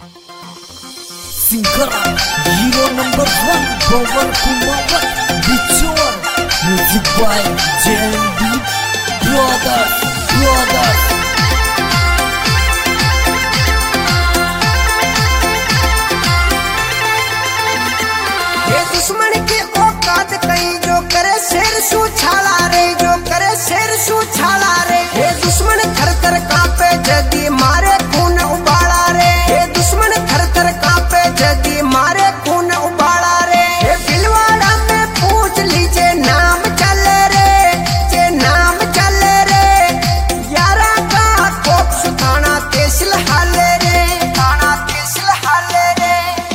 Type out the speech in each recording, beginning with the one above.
Singkara Hero number 1 Bawal Kumawat Bichor Music by JNB Brothers ये दुश्मन की औकात कहीं जो करे शेर सू छाला रे, जो करे शेर सू छाला रे। ये दुश्मन थर थर कांपे जदी मारे खून उबाला रे। ये दुश्मन थर थर कांपे जदी मारे खून उबाला रे। ये बिलवाड़ा में पूछ लीजिए नाम चले रे, जे नाम चले रे। यारा का कोप सुथाना तेसिल हाले रे, थाना तेसिल हाले रे।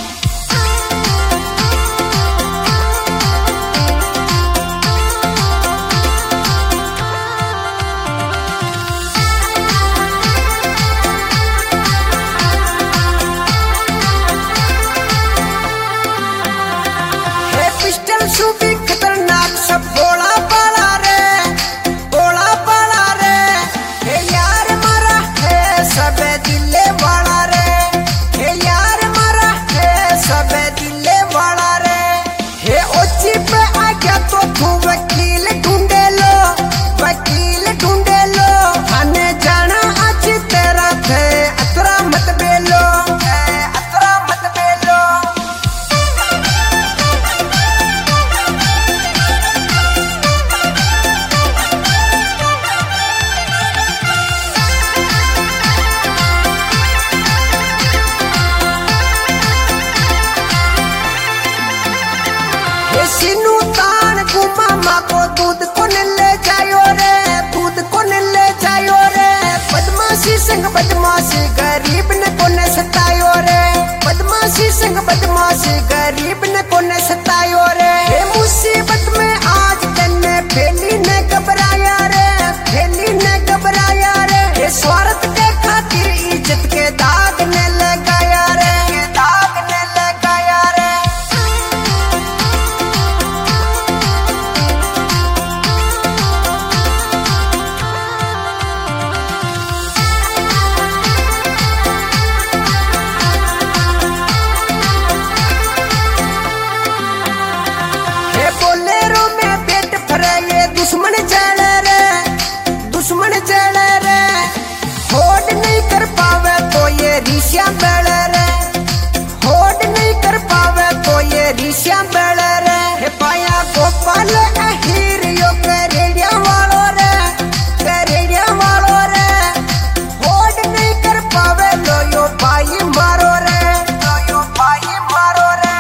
पिस्टल शूबी खतरनाक सब बोला पाला रे, बोला पाला रे। हे यार मारा है सब दिले वाला रे, हे यार मारा है सब दिले वाला रे। हे ओची पे आ गया तो तू वकील ढूंढे लो, वकील ढूंढे लो। थाने जाना आज तेरा थे अतरा मत बेलो, अतरा मत बेलो। सिनू तान गुमामा को दूध कौन ले जायो रे, दूध कौन ले जायो रे। बदमाशी संग बदमाशी गरीब ने कौन सतायो रे, बदमाशी संग बदमाशी गरीब ने कौन सतायो रे। ये मुसीबत में आज तन्ने फैली ने घबराया रे, फैली ने घबराया रे। ये स्वार्थ के खातिर इज्जत के दाग ने लगाया रे, दाग ने लगाया रे। बोलेरो में पेट भरे ये दुश्मन चले रे, दुश्मन चले रे। होड़ नहीं कर पावे तो ये ऋषिया बेड़े रे, होड़ नहीं कर पावे तो ये ऋषिया बेड़े रे। हे पाया गोपाल अहीर यो करेड़िया वालो रे, करेड़िया वालो रे। होड़ नहीं कर पावे लो यो भाई मारो रे, लो यो भाई मारो रे।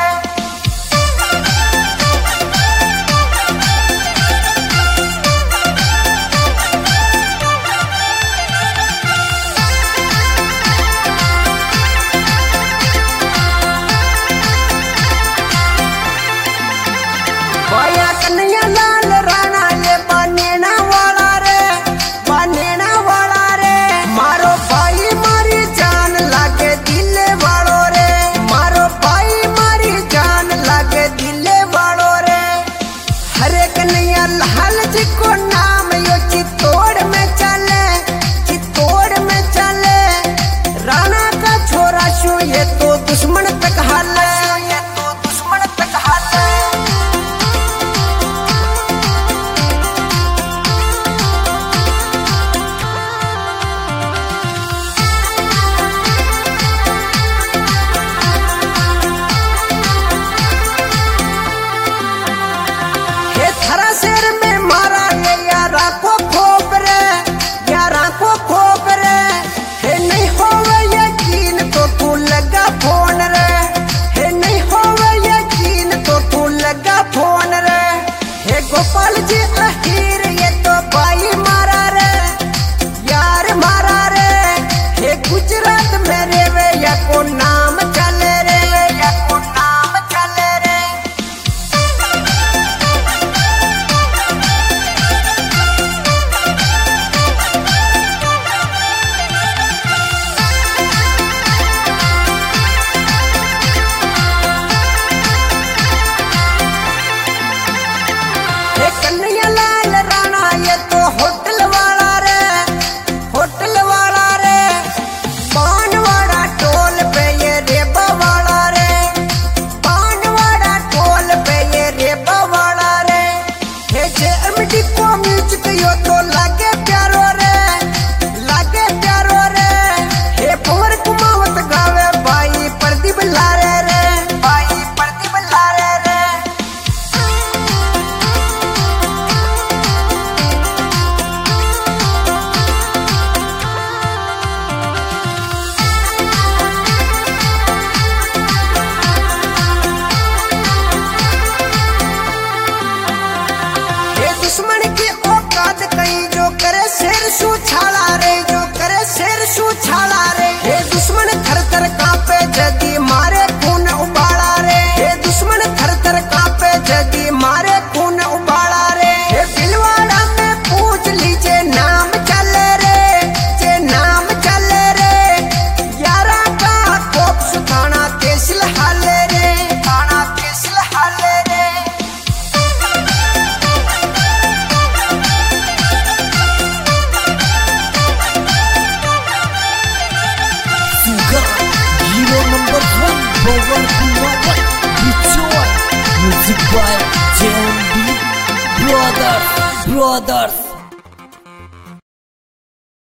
Music by JND brothers.